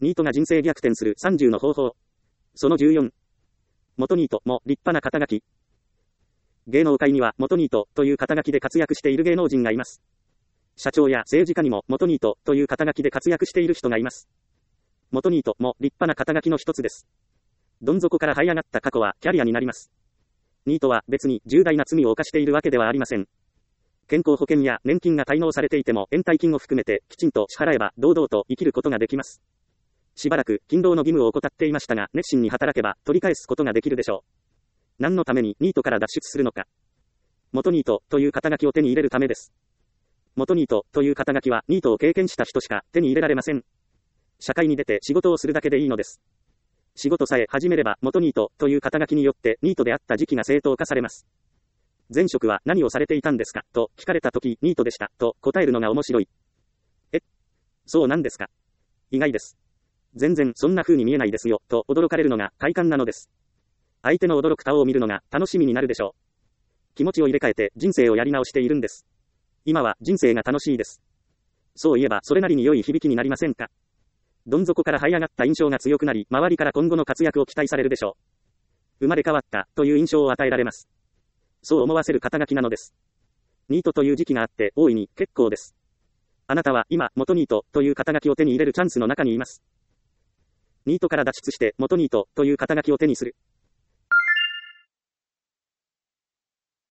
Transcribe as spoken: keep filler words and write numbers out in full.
ニートが人生逆転するさんじゅうの方法。そのじゅうよん。元ニートも立派な肩書き。芸能界には元ニートという肩書きで活躍している芸能人がいます。社長や政治家にも元ニートという肩書きで活躍している人がいます。元ニートも立派な肩書きの一つです。どん底から這い上がった過去はキャリアになります。ニートは別に重大な罪を犯しているわけではありません。健康保険や年金が滞納されていても延滞金を含めてきちんと支払えば堂々と生きることができます。しばらく勤労の義務を怠っていましたが熱心に働けば取り返すことができるでしょう。何のためにニートから脱出するのか。元ニートという肩書きを手に入れるためです。元ニートという肩書きはニートを経験した人しか手に入れられません。社会に出て仕事をするだけでいいのです。仕事さえ始めれば元ニートという肩書きによってニートであった時期が正当化されます。前職は何をされていたんですかと聞かれたときニートでしたと答えるのが面白い。え、そうなんですか。意外です。全然そんな風に見えないですよと驚かれるのが快感なのです。相手の驚く顔を見るのが楽しみになるでしょう。気持ちを入れ替えて人生をやり直しているんです。今は人生が楽しいです。そういえばそれなりに良い響きになりませんか。どん底から這い上がった印象が強くなり、周りから今後の活躍を期待されるでしょう。生まれ変わったという印象を与えられます。そう思わせる肩書きなのです。ニートという時期があって大いに結構です。あなたは今元ニートという肩書きを手に入れるチャンスの中にいます。ニートから脱出して元ニートという肩書きを手にする。